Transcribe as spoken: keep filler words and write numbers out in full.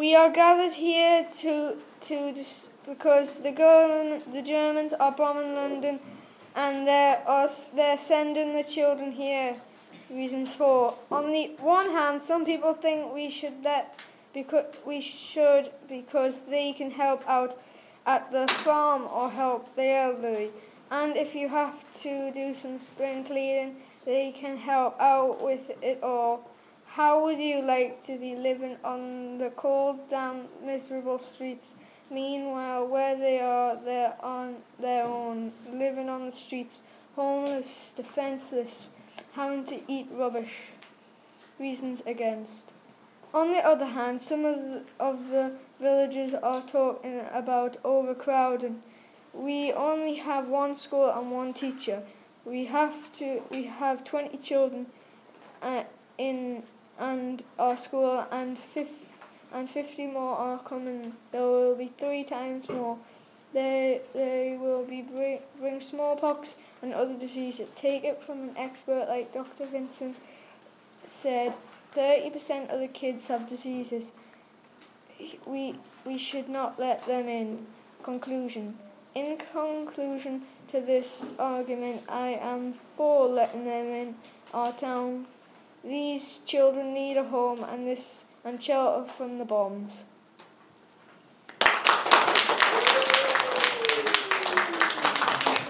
We are gathered here to to dis- because the government, the Germans are bombing London, and they're us they're sending the children here. Reasons for: on the one hand, some people think we should let because we should because they can help out at the farm or help the elderly, and if you have to do some spring cleaning, they can help out with it all. How would you like to be living on the cold, damp, miserable streets? Meanwhile, where they are, they're on their own, living on the streets, homeless, defenceless, having to eat rubbish. Reasons against. On the other hand, some of the, of the villagers are talking about overcrowding. We only have one school and one teacher. We have to. We have twenty children uh, in and our school, and fif- and fifty more are coming. There will be three times more. They they will be bring, bring smallpox and other diseases. Take it from an expert like Doctor Vincent said. Thirty percent of the kids have diseases. We we should not let them in. Conclusion. In conclusion to this argument, I am for letting them in our town. These children need a home and this and shelter from the bombs.